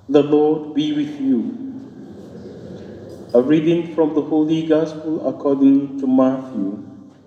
The Lord be with you. A reading from the Holy Gospel according to Matthew.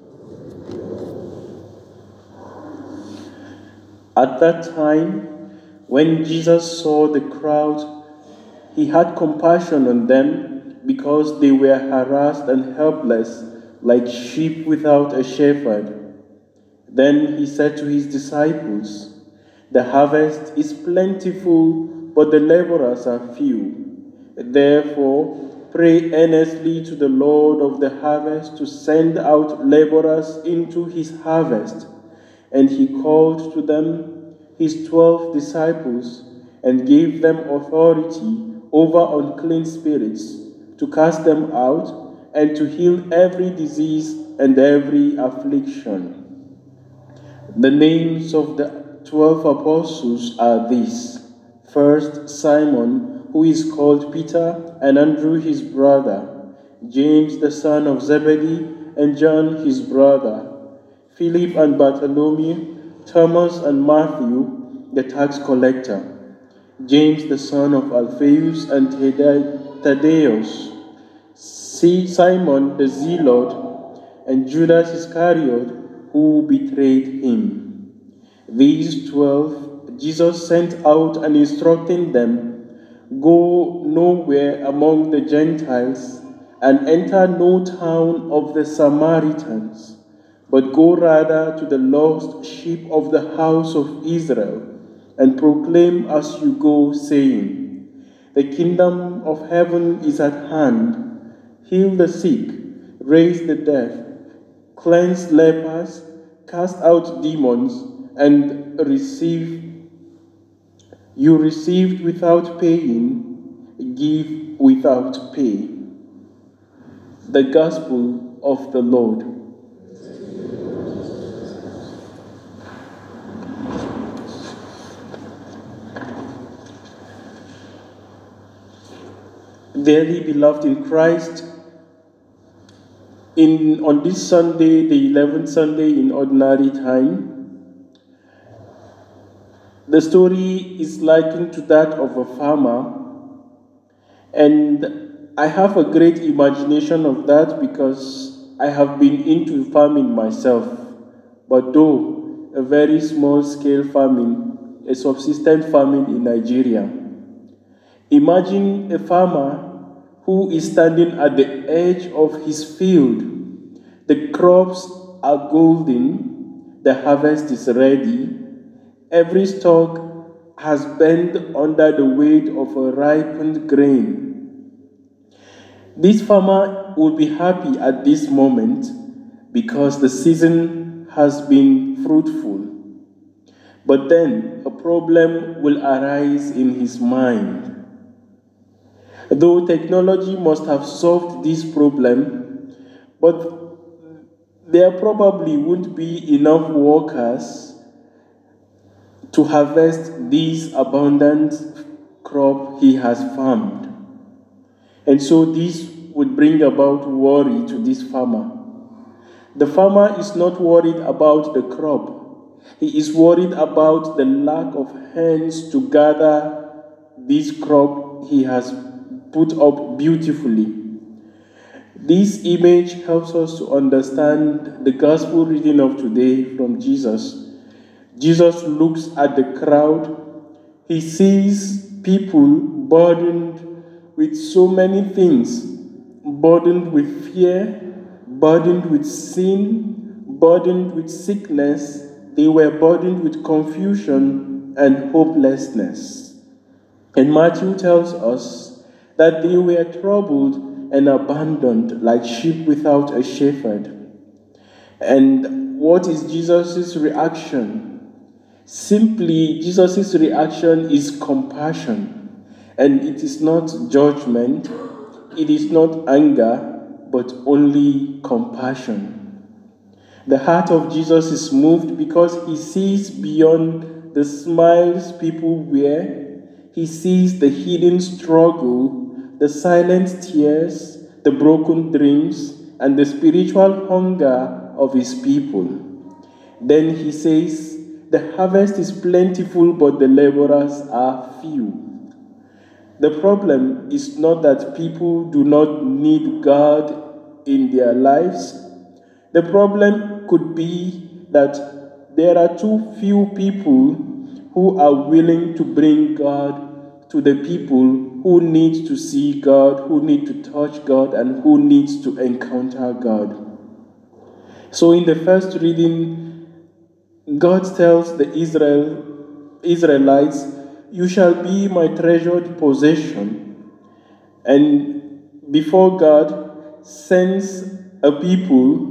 At that time, when Jesus saw the crowd, he had compassion on them because they were harassed and helpless, like sheep without a shepherd. Then he said to his disciples, "The harvest is plentiful, but the laborers are few. Therefore, pray earnestly to the Lord of the harvest to send out laborers into his harvest." And he called to them his 12 disciples and gave them authority over unclean spirits to cast them out and to heal every disease and every affliction. The names of the 12 apostles are these: first, Simon, who is called Peter, and Andrew his brother, James the son of Zebedee, and John his brother, Philip and Bartholomew, Thomas and Matthew, the tax collector, James the son of Alphaeus and Thaddeus, Simon the Zealot, and Judas Iscariot, who betrayed him. These 12 Jesus sent out and instructing them, "Go nowhere among the Gentiles and enter no town of the Samaritans, but go rather to the lost sheep of the house of Israel, and proclaim as you go, saying, 'The kingdom of heaven is at hand. Heal the sick, raise the dead, cleanse lepers, cast out demons, and you received without paying, give without pay.'" The Gospel of the Lord. Dearly beloved in Christ, on this Sunday, the 11th Sunday in Ordinary Time, the story is likened to that of a farmer, and I have a great imagination of that because I have been into farming myself, but though a very small-scale farming, a subsistence farming in Nigeria. Imagine a farmer who is standing at the edge of his field. The crops are golden, the harvest is ready, every stalk has bent under the weight of a ripened grain. This farmer will be happy at this moment because the season has been fruitful. But then a problem will arise in his mind. Though technology must have solved this problem, but there probably won't be enough workers to harvest this abundant crop he has farmed. And so this would bring about worry to this farmer. The farmer is not worried about the crop. He is worried about the lack of hands to gather this crop he has put up beautifully. This image helps us to understand the gospel reading of today from Jesus. Jesus looks at the crowd. He sees people burdened with so many things, burdened with fear, burdened with sin, burdened with sickness. They were burdened with confusion and hopelessness. And Matthew tells us that they were troubled and abandoned like sheep without a shepherd. And what is Jesus' reaction? Simply, Jesus' reaction is compassion. And it is not judgment, it is not anger, but only compassion. The heart of Jesus is moved because he sees beyond the smiles people wear. He sees the hidden struggle, the silent tears, the broken dreams, and the spiritual hunger of his people. Then he says, "The harvest is plentiful, but the laborers are few." The problem is not that people do not need God in their lives. The problem could be that there are too few people who are willing to bring God to the people who need to see God, who need to touch God, and who needs to encounter God. So in the first reading, God tells the Israelites, "You shall be my treasured possession." And before God sends a people,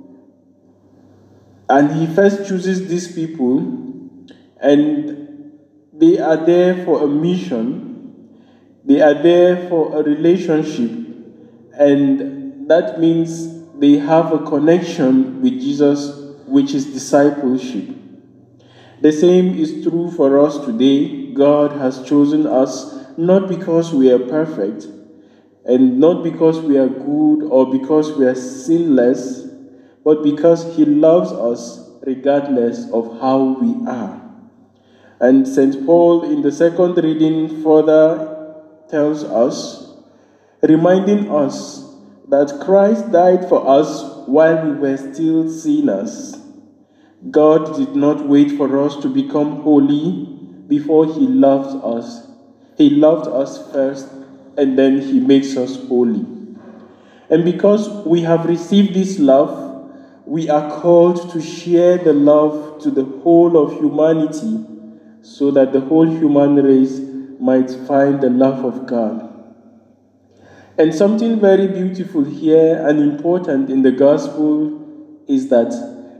and he first chooses these people, and they are there for a mission, they are there for a relationship, and that means they have a connection with Jesus, which is discipleship. The same is true for us today. God has chosen us not because we are perfect, and not because we are good or because we are sinless, but because he loves us regardless of how we are. And St. Paul in the second reading further tells us, reminding us that Christ died for us while we were still sinners. God did not wait for us to become holy before he loved us. He loved us first, and then he makes us holy. And because we have received this love, we are called to share the love to the whole of humanity, so that the whole human race might find the love of God. And something very beautiful here and important in the gospel is that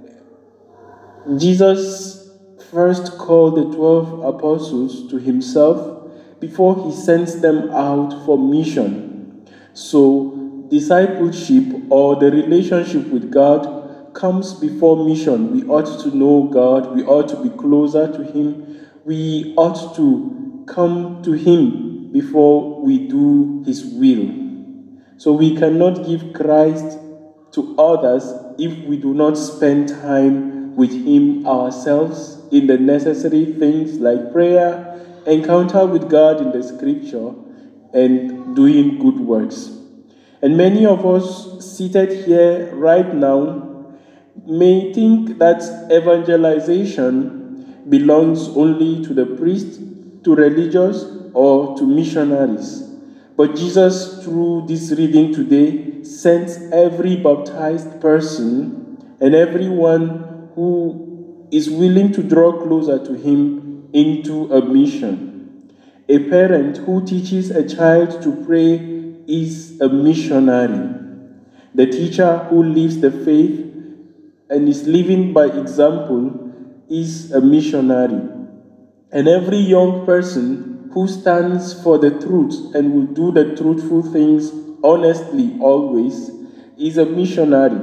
Jesus first called the 12 apostles to himself before he sends them out for mission. So, discipleship or the relationship with God comes before mission. We ought to know God, we ought to be closer to him, we ought to come to him before we do his will. So we cannot give Christ to others if we do not spend time with him ourselves in the necessary things like prayer, encounter with God in the scripture, and doing good works. And many of us seated here right now may think that evangelization belongs only to the priest, to religious, or to missionaries. But Jesus, through this reading today, sends every baptized person and everyone who is willing to draw closer to him into a mission. A parent who teaches a child to pray is a missionary. The teacher who lives the faith and is living by example is a missionary. And every young person who stands for the truth and will do the truthful things honestly always is a missionary.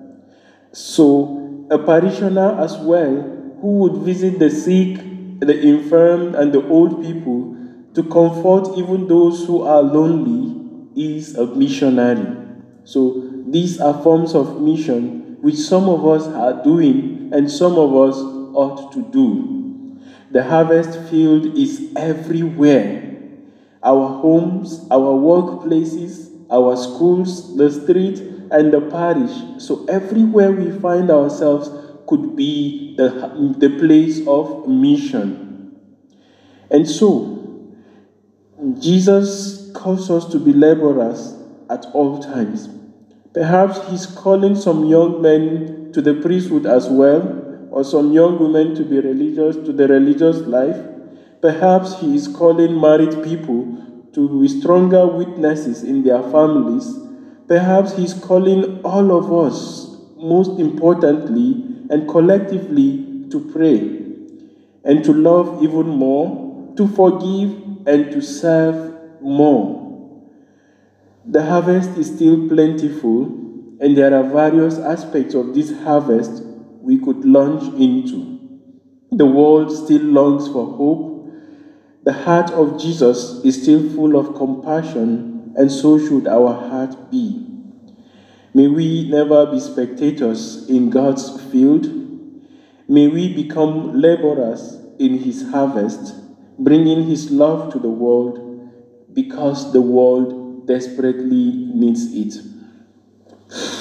So, a parishioner as well who would visit the sick, the infirm, and the old people to comfort even those who are lonely is a missionary. So, these are forms of mission which some of us are doing and some of us ought to do. The harvest field is everywhere. Our homes, our workplaces, our schools, the street, and the parish. So everywhere we find ourselves could be the place of mission. And so, Jesus calls us to be laborers at all times. Perhaps he's calling some young men to the priesthood as well, or some young women to be religious, to the religious life. Perhaps he is calling married people to be stronger witnesses in their families. Perhaps he is calling all of us, most importantly and collectively, to pray and to love even more, to forgive and to serve more. The harvest is still plentiful, and there are various aspects of this harvest we could launch into. The world still longs for hope. The heart of Jesus is still full of compassion, and so should our heart be. May we never be spectators in God's field. May we become laborers in his harvest, bringing his love to the world, because the world desperately needs it.